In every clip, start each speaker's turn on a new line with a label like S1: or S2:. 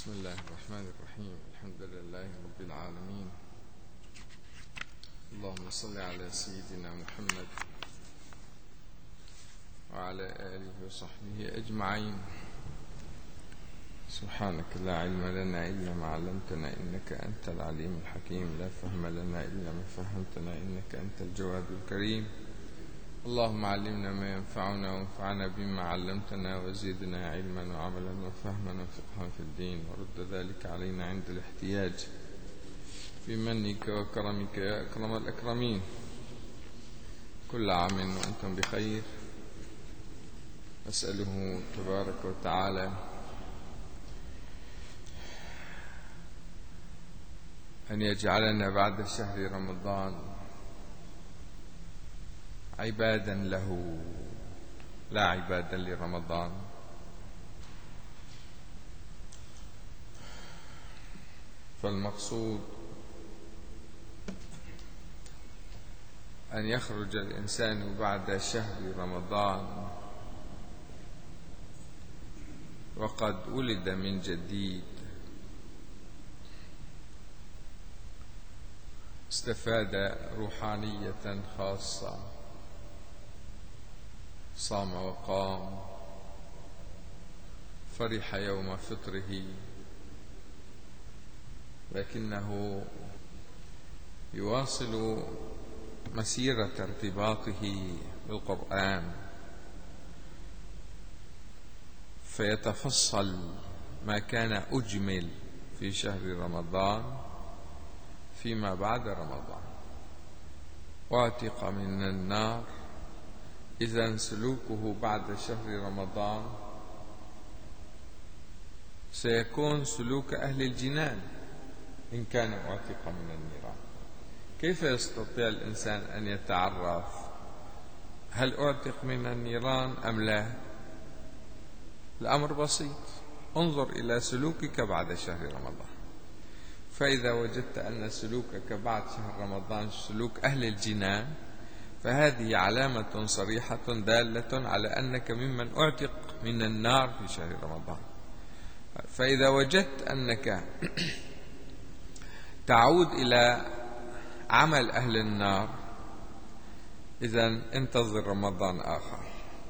S1: بسم الله الرحمن الرحيم. الحمد لله رب العالمين. اللهم صل على سيدنا محمد وعلى آله وصحبه أجمعين. سبحانك لا علم لنا إلا ما علمتنا إنك أنت العليم الحكيم. لا فهم لنا إلا ما فهمتنا إنك أنت الجواد الكريم. اللهم علمنا ما ينفعنا وانفعنا بما علمتنا وزدنا علما وعملا وفهما وفقها في الدين، ورد ذلك علينا عند الاحتياج بمنك وكرمك يا أكرم الأكرمين. كل عام وأنتم بخير. أسأله تبارك وتعالى أن يجعلنا بعد شهر رمضان عبادا له لا عبادا لرمضان. فالمقصود أن يخرج الإنسان بعد شهر رمضان وقد ولد من جديد، استفاد روحانية خاصة، صام وقام، فرح يوم فطره، لكنه يواصل مسيرة ارتباطه بالقرآن، فيتفصل ما كان أجمل في شهر رمضان فيما بعد رمضان. واعتق من النار، إذن سلوكه بعد شهر رمضان سيكون سلوك أهل الجنان إن كان اعتق من النيران. كيف يستطيع الإنسان أن يتعرف هل اعتق من النيران أم لا؟ الأمر بسيط، انظر إلى سلوكك بعد شهر رمضان، فإذا وجدت أن سلوكك بعد شهر رمضان سلوك أهل الجنان فهذه علامة صريحة دالة على أنك ممن اعتق من النار في شهر رمضان. فإذا وجدت أنك تعود إلى عمل أهل النار إذن انتظر رمضان آخر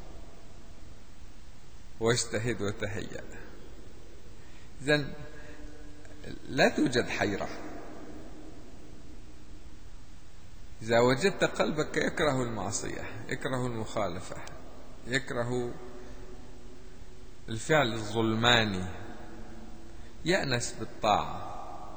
S1: واجتهد وتهيأ. إذن لا توجد حيرة. إذا وجدت قلبك يكره المعصية، يكره المخالفة، يكره الفعل الظلماني، يأنس بالطاعة،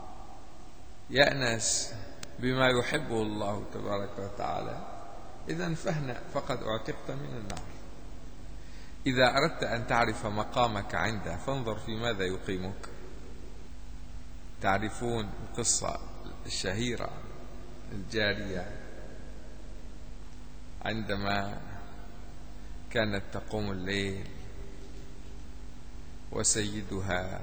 S1: يأنس بما يحبه الله تبارك وتعالى، إذن فهنا فقد اعتقت من النار. إذا أردت أن تعرف مقامك عنده فانظر في ماذا يقيمك. تعرفون القصة الشهيرة الجارية عندما كانت تقوم الليل وسيدها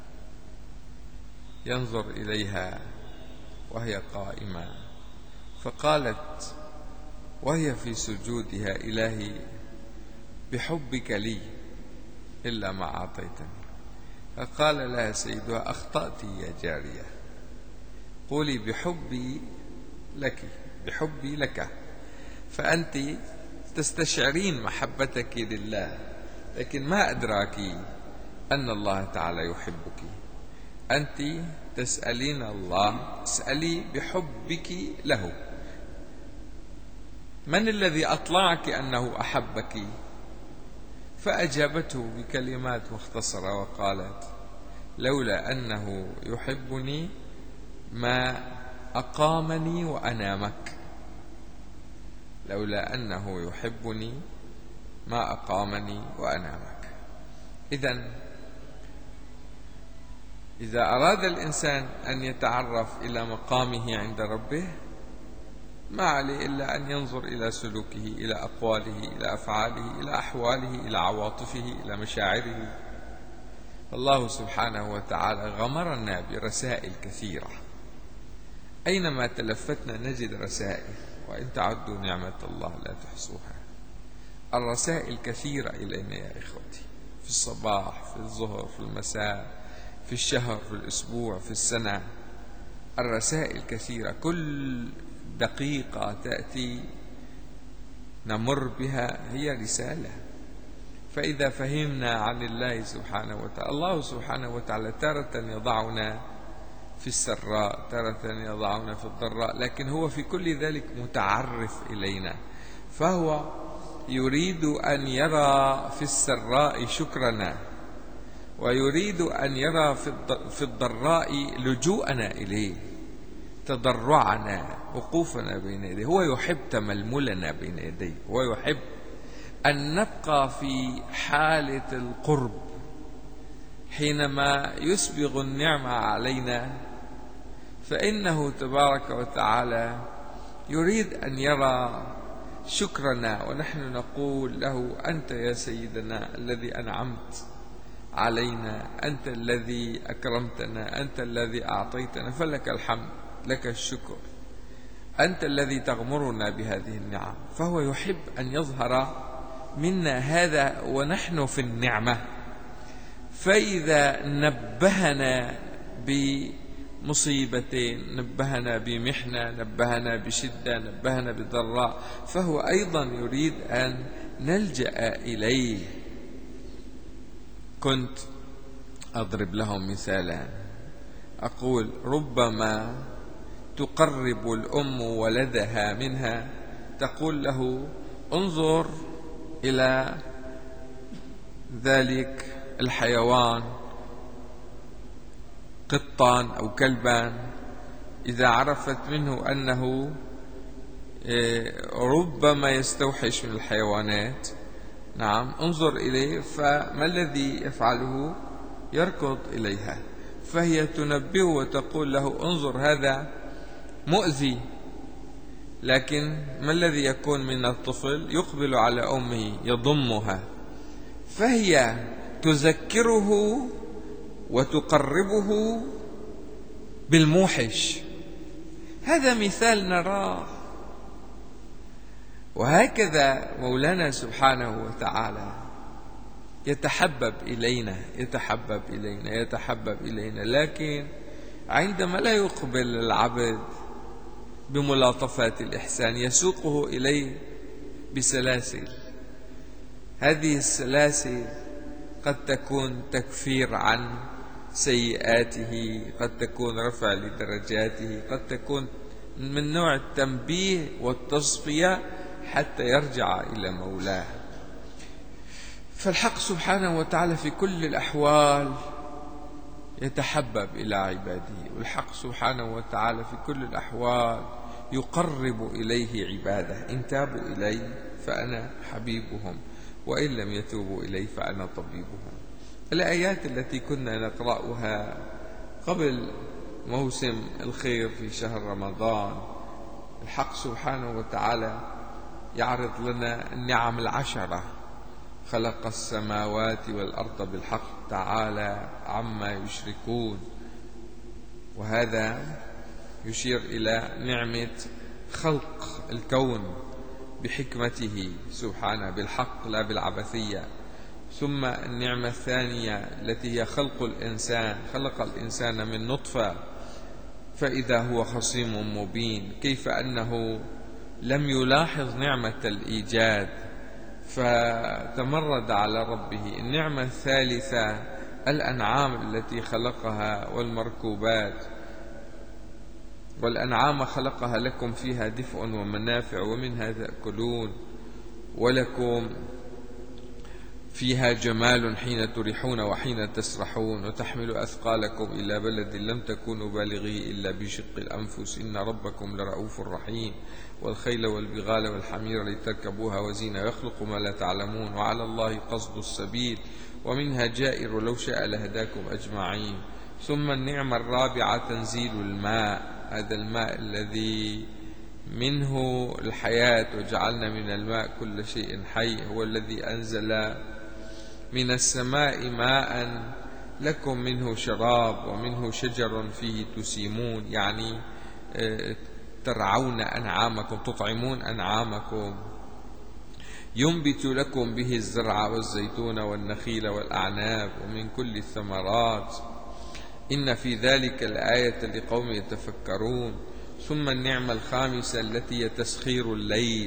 S1: ينظر إليها وهي قائمة، فقالت وهي في سجودها: إلهي بحبك لي إلا ما أعطيتني. فقال لها سيدها: أخطأت يا جارية، قولي بحبي لك، بحبي لك، فأنت تستشعرين محبتك لله، لكن ما أدراك أن الله تعالى يحبك. أنت تسألين الله، اسألي بحبك له. من الذي أطلعك أنه أحبك؟ فأجابته بكلمات مختصرة وقالت: لولا أنه يحبني ما أقامني وأنامك، لولا أنه يحبني ما أقامني وأنامك. إذا أراد الإنسان أن يتعرف إلى مقامه عند ربه ما عليه إلا أن ينظر إلى سلوكه، إلى أقواله، إلى أفعاله، إلى أحواله، إلى عواطفه، إلى مشاعره. الله سبحانه وتعالى غمرنا برسائل كثيرة، أينما تلفتنا نجد رسائل، وإن تعدوا نعمة الله لا تحصوها. الرسائل كثيرة إلينا يا إخوتي، في الصباح، في الظهر، في المساء، في الشهر، في الأسبوع، في السنة. الرسائل كثيرة، كل دقيقة تأتي نمر بها هي رسالة. فإذا فهمنا عن الله سبحانه وتعالى، الله سبحانه وتعالى تارة يضعنا في السراء، تارة يضعنا في الضراء، لكن هو في كل ذلك متعرف إلينا، فهو يريد أن يرى في السراء شكرنا، ويريد أن يرى في الضراء لجوءنا إليه، تضرعنا، وقوفنا بين يديه. هو يحب تململنا بين يديه، هو يحب أن نبقى في حالة القرب حينما يسبغ النعمة علينا، فإنه تبارك وتعالى يريد أن يرى شكرنا، ونحن نقول له: أنت يا سيدنا الذي أنعمت علينا، أنت الذي أكرمتنا، أنت الذي أعطيتنا، فلك الحمد، لك الشكر، أنت الذي تغمرنا بهذه النعم. فهو يحب أن يظهر منا هذا ونحن في النعمة. فإذا نبهنا بمصيبتين، نبهنا بمحنة، نبهنا بشدة، نبهنا بضراء، فهو أيضا يريد أن نلجأ إليه. كنت أضرب لهم مثالا، أقول: ربما تقرب الأم ولدها منها، تقول له: انظر إلى ذلك الحيوان، قطان أو كلبان، إذا عرفت منه أنه ربما يستوحش من الحيوانات، نعم، انظر إليه، فما الذي يفعله؟ يركض إليها، فهي تنبه وتقول له: انظر هذا مؤذي. لكن ما الذي يكون من الطفل؟ يقبل على أمه، يضمها، فهي تذكره وتقربه بالموحش. هذا مثال نراه. وهكذا مولانا سبحانه وتعالى يتحبب إلينا، يتحبب إلينا، يتحبب إلينا، لكن عندما لا يقبل العبد بملاطفات الإحسان يسوقه إليه بسلاسل. هذه السلاسل قد تكون تكفير عن سيئاته، قد تكون رفع لدرجاته، قد تكون من نوع التنبيه والتصفية حتى يرجع إلى مولاه. فالحق سبحانه وتعالى في كل الأحوال يتحبب إلى عباده، والحق سبحانه وتعالى في كل الأحوال يقرب إليه عباده. إن تابوا إلي فأنا حبيبهم، وإن لم يتوبوا إلي فأنا طبيبهم. الآيات التي كنا نقرأها قبل موسم الخير في شهر رمضان، الحق سبحانه وتعالى يعرض لنا النعم العشرة: خلق السماوات والأرض بالحق، تعالى عما يشركون. وهذا يشير إلى نعمة خلق الكون بحكمته سبحانه بالحق لا بالعبثية. ثم النعمة الثانية التي هي خلق الإنسان، خلق الإنسان من نطفة فإذا هو خصيم مبين. كيف أنه لم يلاحظ نعمة الإيجاد فتمرد على ربه. النعمة الثالثة الأنعام التي خلقها والمركوبات، والأنعام خلقها لكم فيها دفء ومنافع ومنها تأكلون، ولكم فيها جمال حين تريحون وحين تسرحون، وتحمل أثقالكم إلى بلد لم تكونوا بالغيه إلا بشق الأنفس، إن ربكم لرؤوف رحيم. والخيل والبغال والحمير لتركبوها وزينة، يخلق ما لا تعلمون، وعلى الله قصد السبيل، ومنها جائر لو شاء لهداكم أجمعين. ثم النعمة الرابعة تنزيل الماء، هذا الماء الذي منه الحياة، وجعلنا من الماء كل شيء حي. هو الذي أنزل من السماء ماء لكم منه شراب ومنه شجر فيه تسيمون، يعني ترعون أنعامكم، تطعمون أنعامكم. ينبت لكم به الزرع والزيتون والنخيل والأعناب ومن كل الثمرات. إن في ذلك الآية لقوم يتفكرون. ثم النعمة الخامسة التي هي تسخير الليل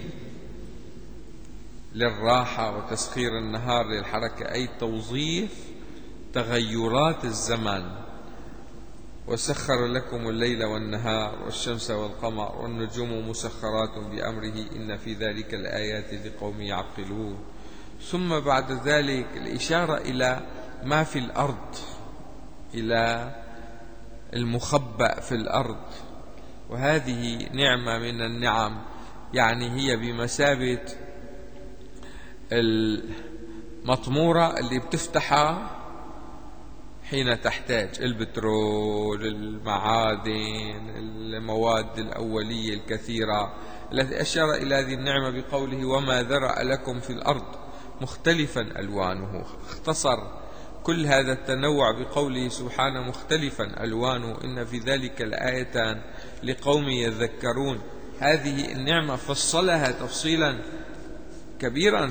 S1: للراحة وتسخير النهار للحركة، أي توظيف تغيرات الزمن. وسخر لكم الليل والنهار والشمس والقمر والنجوم مسخرات بأمره إن في ذلك الآيات لقوم يعقلون. ثم بعد ذلك الإشارة إلى ما في الأرض، إلى المخبأ في الأرض، وهذه نعمة من النعم، يعني هي بمثابة المطمورة اللي بتفتحها حين تحتاج، البترول، المعادن، المواد الأولية الكثيرة التي أشار إلى هذه النعمة بقوله وما ذرأ لكم في الأرض مختلفا ألوانه. اختصر كل هذا التنوع بقوله سبحانه مختلفا ألوانه إن في ذلك الآية لقوم يذكرون. هذه النعمة فصلها تفصيلا كبيرا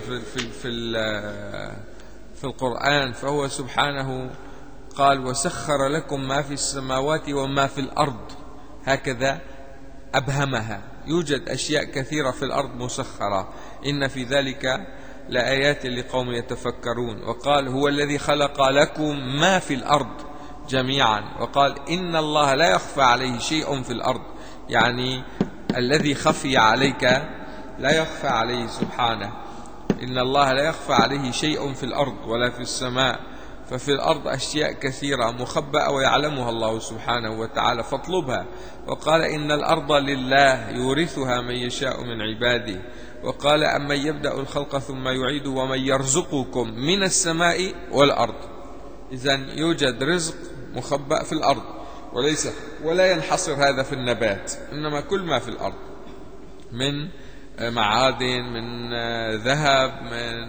S1: في القرآن، فهو سبحانه قال وسخر لكم ما في السماوات وما في الأرض، هكذا أبهمها. يوجد أشياء كثيرة في الأرض مسخرة، إن في ذلك لآيات لقوم يتفكرون. وقال هو الذي خلق لكم ما في الأرض جميعا، وقال إن الله لا يخفى عليه شيء في الأرض، يعني الذي خفي عليك لا يخفى عليه سبحانه. إن الله لا يخفى عليه شيء في الأرض ولا في السماء، ففي الأرض أشياء كثيرة مخبأة ويعلمها الله سبحانه وتعالى فاطلبها. وقال إن الأرض لله يورثها من يشاء من عباده. وقال أمن يبدأ الخلق ثم يعيده ومن يرزقكم من السماء والأرض. إذن يوجد رزق مخبأ في الأرض، ولا ينحصر هذا في النبات، إنما كل ما في الأرض من معادن، من ذهب، من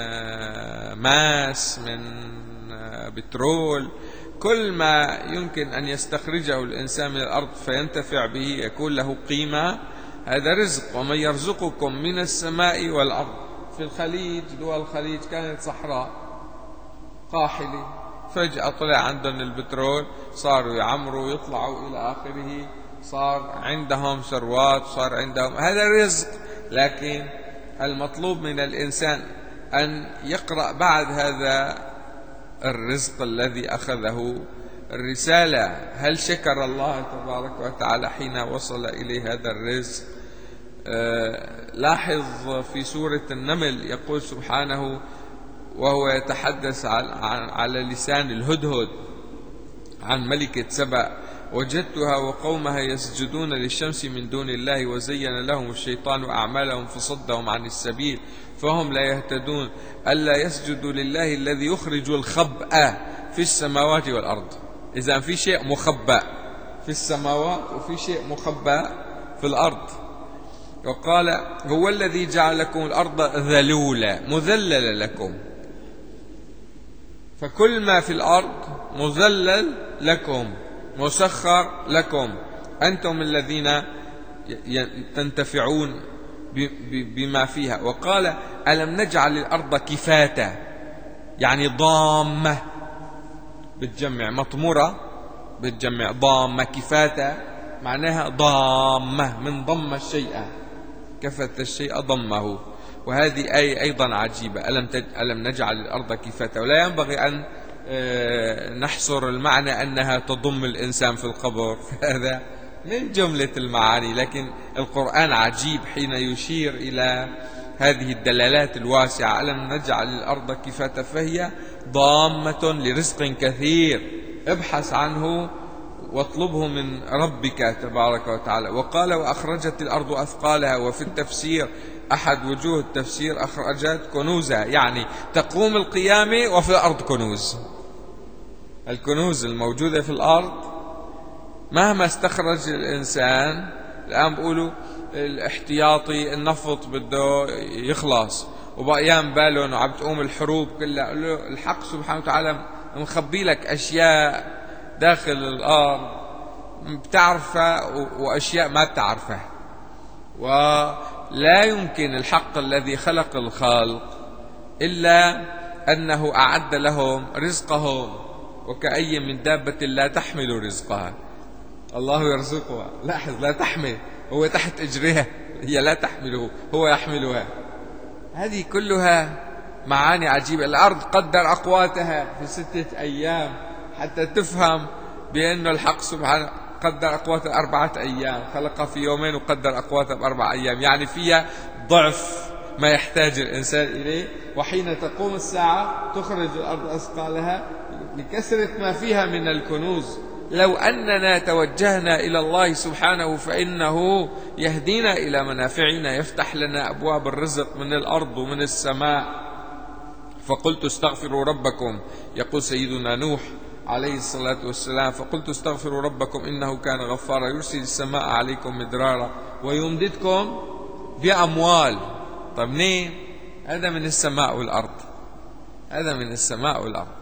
S1: ماس، من بترول، كل ما يمكن أن يستخرجه الإنسان من الأرض فينتفع به يكون له قيمة، هذا رزق. ومن يرزقكم من السماء والأرض. في الخليج، دول الخليج كانت صحراء قاحلة، فجأة طلع عندهم البترول، صاروا يعمروا ويطلعوا إلى آخره، صار عندهم ثروات، صار عندهم، هذا رزق. لكن المطلوب من الإنسان أن يقرأ بعد هذا الرزق الذي أخذه الرسالة، هل شكر الله تبارك وتعالى حين وصل إليه هذا الرزق؟ لاحظ في سورة النمل يقول سبحانه وهو يتحدث على لسان الهدهد عن ملكة سبأ وجدتها وقومها يسجدون للشمس من دون الله وزين لهم الشيطان أعمالهم فصدهم عن السبيل فهم لا يهتدون ألا يسجدوا لله الذي يخرج الخبأ في السماوات والأرض. إذا في شيء مخبأ في السماوات وفي شيء مخبأ في الأرض. وقال هو الذي جعل لكم الأرض ذلولا مذللة لكم، فكل ما في الأرض مذلل لكم مسخر لكم، أنتم الذين تنتفعون بما فيها. وقال ألم نجعل الأرض كفاتا، يعني ضامة بتجمع، مطمورة بتجمع، ضامة كفاتا معناها ضامة من ضم الشيء، كفت الشيء ضمه. وهذه آية أيضا عجيبة، ألم نجعل الأرض كفاتا. ولا ينبغي أن نحصر المعنى أنها تضم الإنسان في القبر، هذا من جملة المعاني، لكن القرآن عجيب حين يشير إلى هذه الدلالات الواسعة. ألم نجعل الأرض كفاتا، فهي ضامة لرزق كثير، ابحث عنه واطلبه من ربك تبارك وتعالى. وقال وأخرجت الأرض أثقالها، وفي التفسير أحد وجوه التفسير أخرجت كنوزها، يعني تقوم القيامة وفي الأرض كنوز. الكنوز الموجودة في الأرض مهما استخرج الإنسان، الآن بقولوا الاحتياطي النفط بده يخلص وبقيان بالهم وعم تقوم الحروب كلها، الحق سبحانه وتعالى مخبي لك أشياء داخل الأرض بتعرفها وأشياء ما بتعرفها. ولا يمكن الحق الذي خلق الخلق إلا أنه أعد لهم رزقهم وكأي من دابة لا تحمل رزقها. الله يرزقها، لاحظ، لا تحمل، هو تحت إجرها، هي لا تحمله، هو يحملها. هذه كلها معاني عجيبة. الأرض قدر أقواتها في 6 أيام حتى تفهم بأن الحق سبحانه قدر أقواتها 4 أيام، خلقها في يومين وقدر أقواتها ب4 أيام، يعني فيها ضعف ما يحتاج الإنسان إليه. وحين تقوم الساعة تخرج الأرض أثقالها لكثرة ما فيها من الكنوز. لو أننا توجهنا إلى الله سبحانه فإنه يهدينا إلى منافعنا، يفتح لنا أبواب الرزق من الأرض ومن السماء. فقلت استغفروا ربكم، يقول سيدنا نوح عليه الصلاة والسلام، فقلت استغفروا ربكم إنه كان غفارا يرسل السماء عليكم مدرارا ويمددكم بأموال. طب منين؟ هذا من السماء والأرض، هذا من السماء والأرض،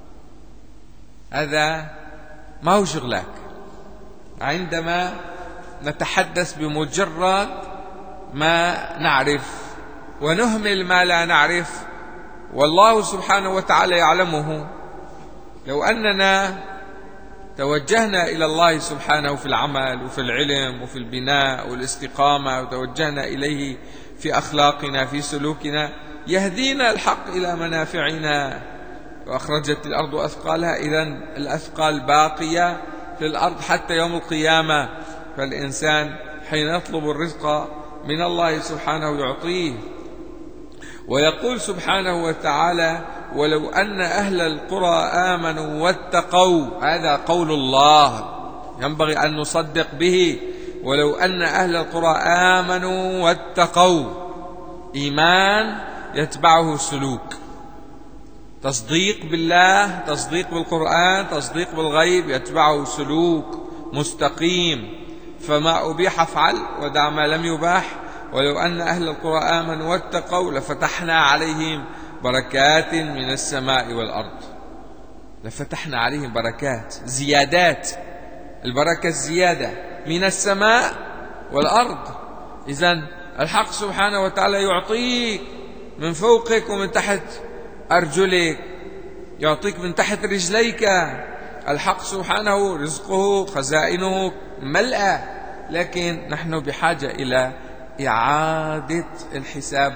S1: هذا ما هو شغلك. عندما نتحدث بمجرد ما نعرف ونهمل ما لا نعرف والله سبحانه وتعالى يعلمه. لو أننا توجهنا إلى الله سبحانه في العمل وفي العلم وفي البناء والاستقامة، وتوجهنا إليه في أخلاقنا في سلوكنا، يهدينا الحق إلى منافعنا. وأخرجت الأرض أثقالها، إذن الأثقال باقية في الأرض حتى يوم القيامة. فالإنسان حين يطلب الرزق من الله سبحانه يعطيه. ويقول سبحانه وتعالى ولو أن أهل القرى آمنوا واتقوا، هذا قول الله ينبغي أن نصدق به. ولو أن أهل القرى آمنوا واتقوا، إيمان يتبعه سلوك، تصديق بالله، تصديق بالقرآن، تصديق بالغيب، يتبعه سلوك مستقيم. فما أبيح افعل ودع ما لم يباح. ولو أن أهل القرى آمنوا واتقوا لفتحنا عليهم بركات من السماء والأرض. لفتحنا عليهم بركات، زيادات، البركة الزيادة من السماء والأرض. إذن الحق سبحانه وتعالى يعطيك من فوقك ومن تحت أرجلك، يعطيك من تحت رجليك. الحق سبحانه رزقه خزائنه ملأى، لكن نحن بحاجة إلى إعادة الحساب،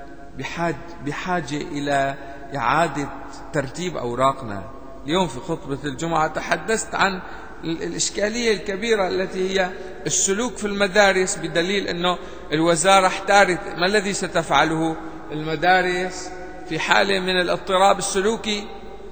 S1: بحاجة إلى إعادة ترتيب أوراقنا. اليوم في خطبة الجمعة تحدثت عن الإشكالية الكبيرة التي هي السلوك في المدارس، بدليل أنه الوزارة احتارت ما الذي ستفعله المدارس في حالة من الاضطراب السلوكي.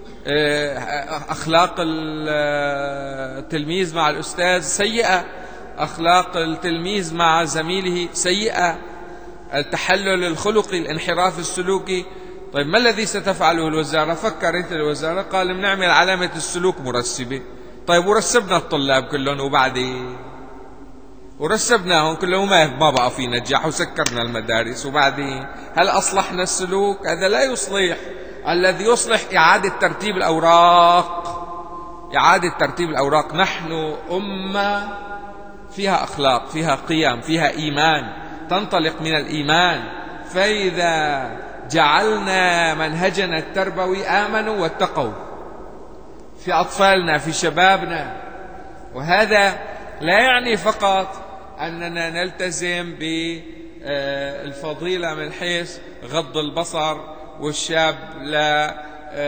S1: أخلاق التلميذ مع الأستاذ سيئة، أخلاق التلميذ مع زميله سيئة، التحلل الخلقي، الانحراف السلوكي. طيب ما الذي ستفعله الوزارة؟ فكرت الوزارة قال بنعمل علامة السلوك مرسبة. طيب ورسبنا الطلاب كلهم وبعدين، ورسبناهم كلهم ما بقى في نجاح وسكرنا المدارس وبعدين، هل أصلحنا السلوك؟ هذا لا يصلح. الذي يصلح إعادة ترتيب الأوراق، إعادة ترتيب الأوراق. نحن أمة فيها أخلاق، فيها قيم، فيها إيمان، تنطلق من الإيمان. فإذا جعلنا منهجنا التربوي آمنوا واتقوا في أطفالنا في شبابنا، وهذا لا يعني فقط أننا نلتزم بالفضيلة من حيث غض البصر والشاب لا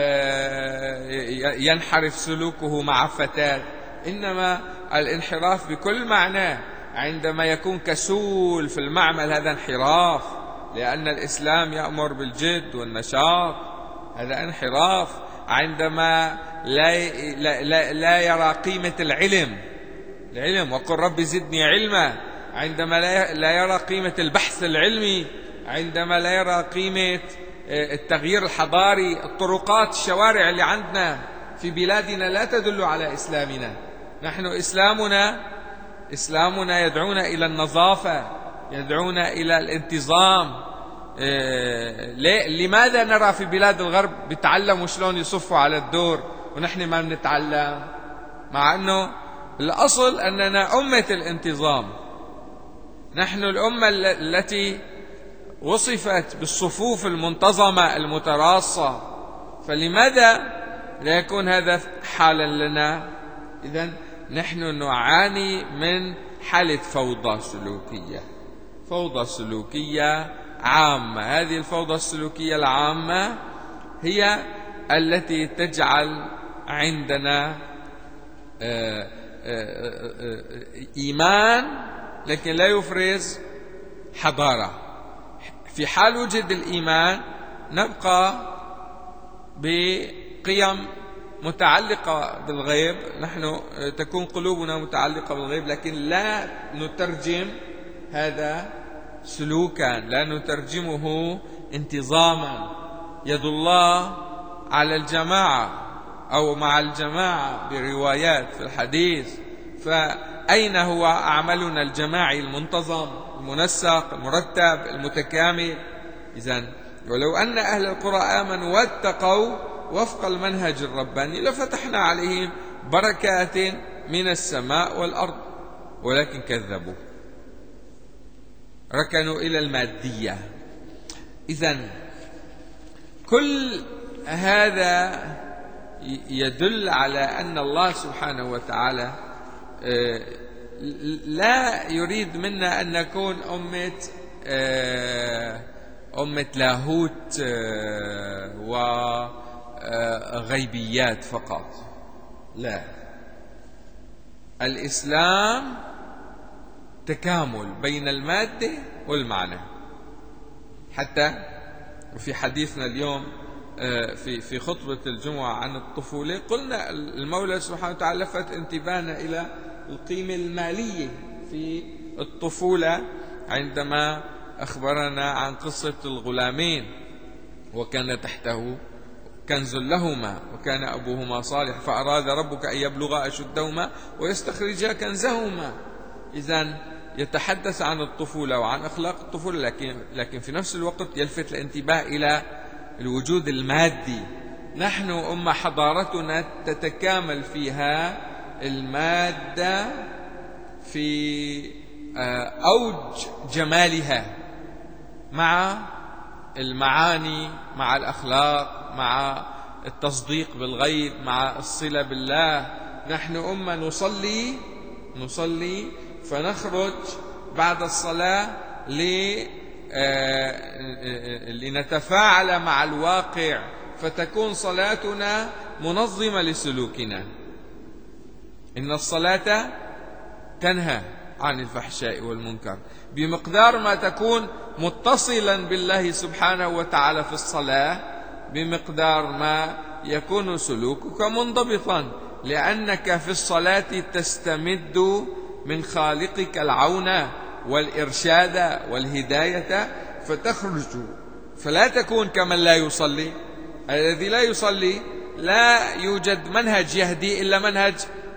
S1: ينحرف سلوكه مع فتاة، إنما الانحراف بكل معناه. عندما يكون كسول في المعمل هذا انحراف، لأن الإسلام يأمر بالجد والنشاط، هذا انحراف. عندما لا يرى قيمة العلم وقل رب زدني علما، عندما لا يرى قيمة البحث العلمي، عندما لا يرى قيمة التغيير الحضاري. الطرقات، الشوارع اللي عندنا في بلادنا لا تدل على إسلامنا. نحن إسلامنا يدعونا إلى النظافة، يدعونا إلى الانتظام. لماذا نرى في بلاد الغرب بيتعلموا شلون يصفوا على الدور ونحن ما بنتعلم؟ مع أنه الأصل أننا أمة الانتظام، نحن الأمة التي وصفت بالصفوف المنتظمة المتراصة. فلماذا لا يكون هذا حالا لنا. إذن نحن نعاني من حالة فوضى سلوكية، فوضى سلوكية عامة. هذه الفوضى السلوكية العامة هي التي تجعل عندنا إيمان لكن لا يفرز حضارة. في حال وجد الإيمان نبقى بقيم متعلقة بالغيب، نحن تكون قلوبنا متعلقة بالغيب، لكن لا نترجم هذا سلوكا، لا نترجمه انتظاما. يد الله على الجماعة أو مع الجماعة بروايات في الحديث، فأين هو عملنا الجماعي المنتظم المنسق المرتب المتكامل؟ إذن ولو أن أهل القرى آمنوا واتقوا وفق المنهج الرباني لفتحنا عليهم بركات من السماء والأرض، ولكن كذبوا، ركنوا إلى المادية. إذن كل هذا يدل على أن الله سبحانه وتعالى لا يريد منا أن نكون أمة لاهوت وغيبيات فقط. لا، الإسلام تكامل بين المادة والمعنى. حتى في حديثنا اليوم في خطبة الجمعة عن الطفولة قلنا المولى سبحانه وتعالى لفت انتباهنا إلى القيمة المالية في الطفولة عندما أخبرنا عن قصة الغلامين: وكان تحته كنز لهما وكان أبوهما صالح فأراد ربك أن يبلغا أشدهما ويستخرجا كنزهما. إذن يتحدث عن الطفولة وعن أخلاق الطفولة، لكن في نفس الوقت يلفت الانتباه إلى الوجود المادي. نحن أمة حضارتنا تتكامل فيها المادة في أوج جمالها مع المعاني، مع الأخلاق، مع التصديق بالغيب، مع الصلة بالله. نحن أمة نصلي فنخرج بعد الصلاة لنتفاعل مع الواقع، فتكون صلاتنا منظمة لسلوكنا. إن الصلاة تنهى عن الفحشاء والمنكر. بمقدار ما تكون متصلا بالله سبحانه وتعالى في الصلاة بمقدار ما يكون سلوكك منضبطا، لأنك في الصلاة تستمد من خالقك العون والإرشاد والهداية فتخرج، فلا تكون كمن لا يصلي. الذي لا يصلي لا يوجد منهج يهدي إلا منهج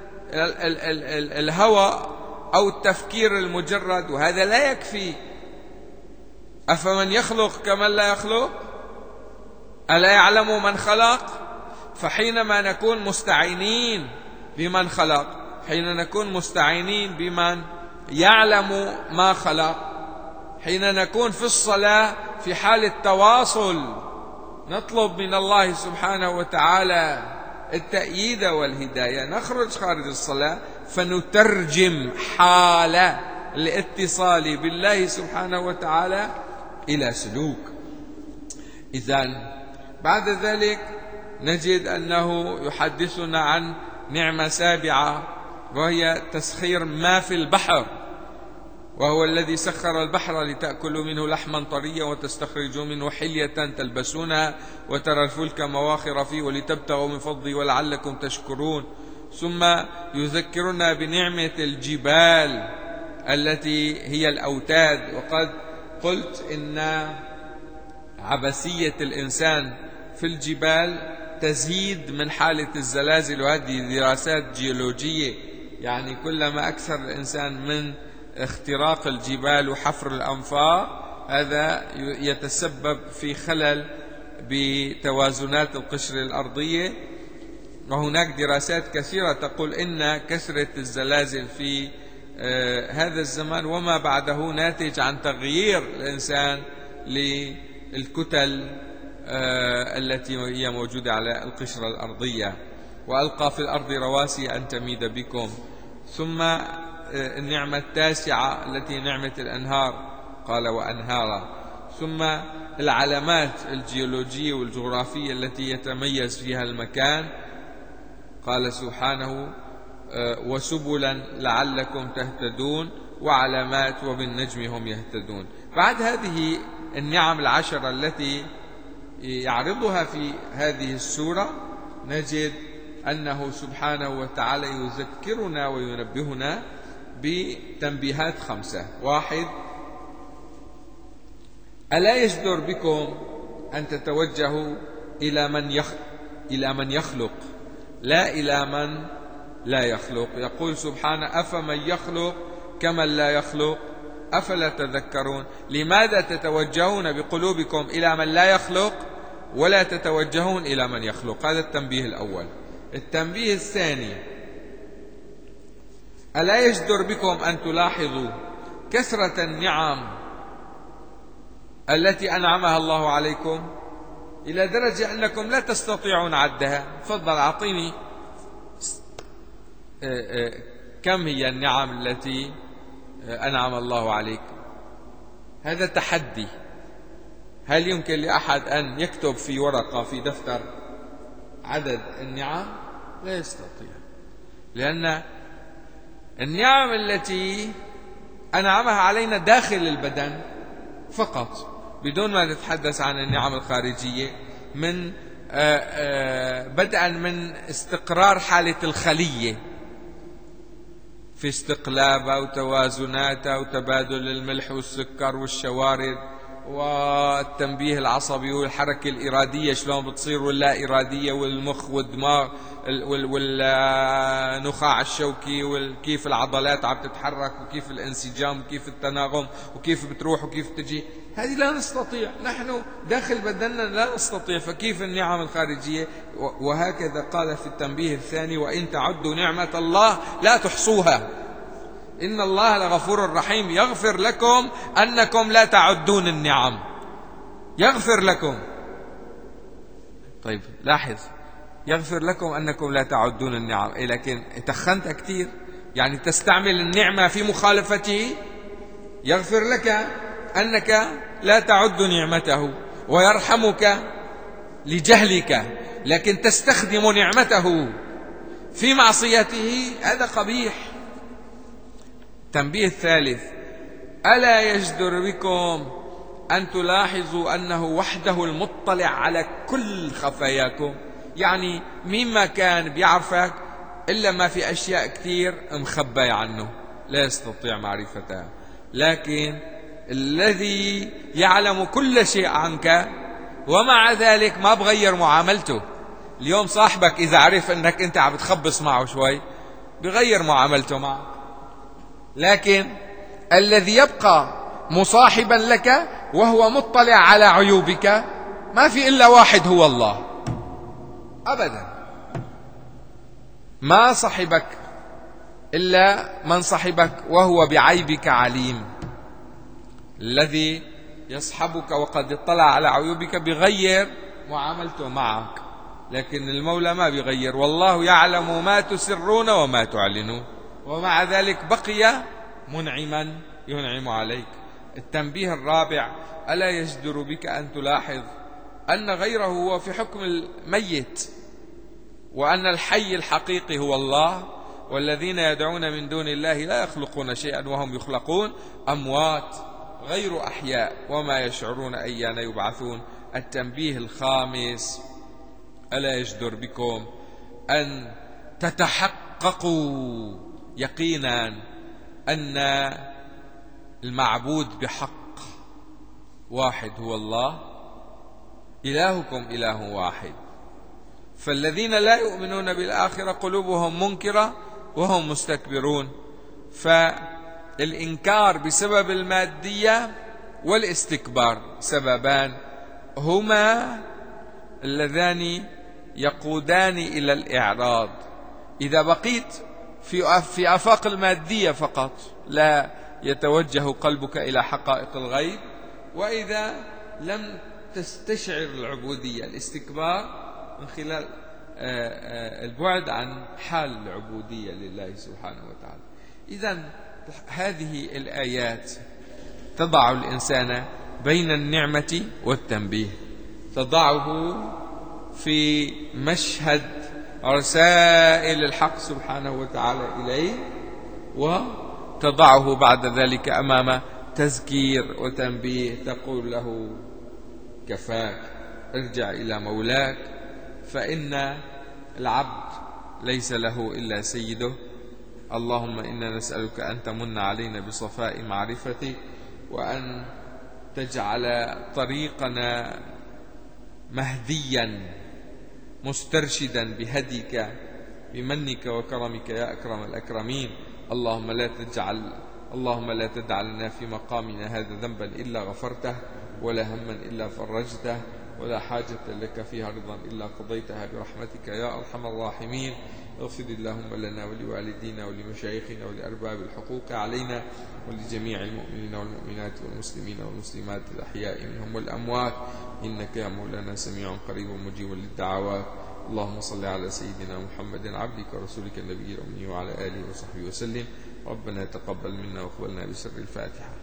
S1: الهوى أو التفكير المجرد، وهذا لا يكفي. أفمن يخلق كمن لا يخلق؟ ألا يعلم من خلق؟ فحينما نكون مستعينين بمن خلق، حين نكون مستعينين بمن يعلم ما خلق، حين نكون في الصلاة في حالة تواصل نطلب من الله سبحانه وتعالى التأييد والهداية، نخرج خارج الصلاة فنترجم حال الاتصال بالله سبحانه وتعالى إلى سلوك. إذن بعد ذلك نجد أنه يحدثنا عن نعمة سابعة، وهي تسخير ما في البحر، وهو الذي سخر البحر لتأكلوا منه لحما طريا وتستخرجوا منه حلية تلبسونها وترى الفلك مواخر فيه ولتبتغوا من فضله ولعلكم تشكرون. ثم يذكرنا بنعمة الجبال التي هي الأوتاد. وقد قلت إن عبثية الإنسان في الجبال تزيد من حالة الزلازل، وهذه دراسات جيولوجية، يعني كلما أكثر الإنسان من اختراق الجبال وحفر الأنفاق هذا يتسبب في خلل بتوازنات القشرة الأرضية. وهناك دراسات كثيرة تقول إن كثرة الزلازل في هذا الزمان وما بعده ناتج عن تغيير الإنسان للكتل التي هي موجودة على القشرة الأرضية، وألقى في الأرض رواسي أن تميد بكم. ثم النعمة التاسعة التي نعمة الأنهار، قال وأنهارا. ثم العلامات الجيولوجية والجغرافية التي يتميز فيها المكان، قال سبحانه وسبلا لعلكم تهتدون وعلامات وبالنجم هم يهتدون. بعد هذه النعم العشرة التي يعرضها في هذه السورة، نجد أنه سبحانه وتعالى يذكرنا وينبهنا بتنبيهات 5. 1: ألا يجدر بكم أن تتوجهوا إلى من يخلق، لا إلى من لا يخلق. يقول سبحانه أفمن يخلق كمن لا يخلق أفلا تذكرون. لماذا تتوجهون بقلوبكم إلى من لا يخلق ولا تتوجهون إلى من يخلق؟ هذا التنبيه الأول. التنبيه الثاني: ألا يجدر بكم أن تلاحظوا كثرة النعم التي أنعمها الله عليكم إلى درجة أنكم لا تستطيعون عدها؟ تفضل أعطيني كم هي النعم التي أنعم الله عليك. هذا تحدي. هل يمكن لأحد أن يكتب في ورقة في دفتر عدد النعم؟ لا يستطيع، لأن النعم التي أنعمها علينا داخل البدن فقط، بدون ما نتحدث عن النعم الخارجية، من بدءا من استقرار حالة الخلية في استقلابها وتوازناتها وتبادل الملح والسكر والشوارد والتنبيه العصبي والحركة الإرادية شلون بتصير واللا إرادية، والمخ والدماغ والنخاع الشوكي، وكيف العضلات عم تتحرك، وكيف الانسجام، وكيف التناغم، وكيف بتروح وكيف تجي. هذه لا نستطيع، نحن داخل بدننا لا نستطيع، فكيف النعم الخارجية؟ وهكذا قال في التنبيه الثاني وإن تعدوا نعمة الله لا تحصوها إن الله لغفور رحيم. يغفر لكم أنكم لا تعدون النعم، يغفر لكم. طيب لاحظ، يغفر لكم أنكم لا تعدون النعم، لكن تخنت كثير، يعني تستعمل النعمة في مخالفته. يغفر لك أنك لا تعد نعمته ويرحمك لجهلك، لكن تستخدم نعمته في معصيته، هذا قبيح. تنبيه الثالث: ألا يجدر بكم أن تلاحظوا أنه وحده المطلع على كل خفاياكم. يعني مين ما كان بيعرفك إلا ما في أشياء كثير مخبى عنه لا يستطيع معرفتها، لكن الذي يعلم كل شيء عنك ومع ذلك ما بغير معاملته. اليوم صاحبك إذا عرف أنك أنت عم بتخبص معه شوي بغير معاملته معك، لكن الذي يبقى مصاحبا لك وهو مطلع على عيوبك ما في إلا واحد، هو الله. أبدا ما صحبك إلا من صحبك وهو بعيبك عليم. الذي يصحبك وقد اطلع على عيوبك بغير معاملته معك، لكن المولى ما بيغير. والله يعلم ما تسرون وما تعلنون، ومع ذلك بقي منعما ينعم عليك. التنبيه الرابع: ألا يجدر بك أن تلاحظ أن غيره هو في حكم الميت، وأن الحي الحقيقي هو الله، والذين يدعون من دون الله لا يخلقون شيئا وهم يخلقون، أموات غير أحياء وما يشعرون أيان يبعثون. التنبيه الخامس: ألا يجدر بكم أن تتحققوا يقينا أن المعبود بحق واحد هو الله، إلهكم إله واحد. فالذين لا يؤمنون بالآخرة قلوبهم منكرة وهم مستكبرون. فالإنكار بسبب المادية والاستكبار سببان هما اللذان يقودان إلى الإعراض. إذا بقيت في آفاق المادية فقط لا يتوجه قلبك إلى حقائق الغيب، وإذا لم تستشعر العبودية. الاستكبار من خلال البعد عن حال العبودية لله سبحانه وتعالى. إذن هذه الآيات تضع الإنسان بين النعمة والتنبيه، تضعه في مشهد رسائل الحق سبحانه وتعالى إليه، وتضعه بعد ذلك أمام تذكير وتنبيه تقول له كفاك، ارجع إلى مولاك، فإن العبد ليس له إلا سيده. اللهم إنا نسألك أن تمن علينا بصفاء معرفتك، وأن تجعل طريقنا مهديا مسترشدا بهديك بمنك وكرمك يا أكرم الأكرمين. اللهم لا تدع لنا في مقامنا هذا ذنبا إلا غفرته، ولا هما إلا فرجته، ولا حاجة لك فيها رضا إلا قضيتها برحمتك يا أرحم الراحمين. اغفر اللهم لنا ولوالدينا ولمشايخنا ولأرباب الحقوق علينا ولجميع المؤمنين والمؤمنات والمسلمين والمسلمات الأحياء منهم والأموات، إنك يا مولانا سميع قريب مجيب للدعوات. اللهم صل على سيدنا محمد عبدك ورسولك النبي الأمي وعلى آله وصحبه وسلم. ربنا تقبل منا واقبلنا بسر الفاتحة.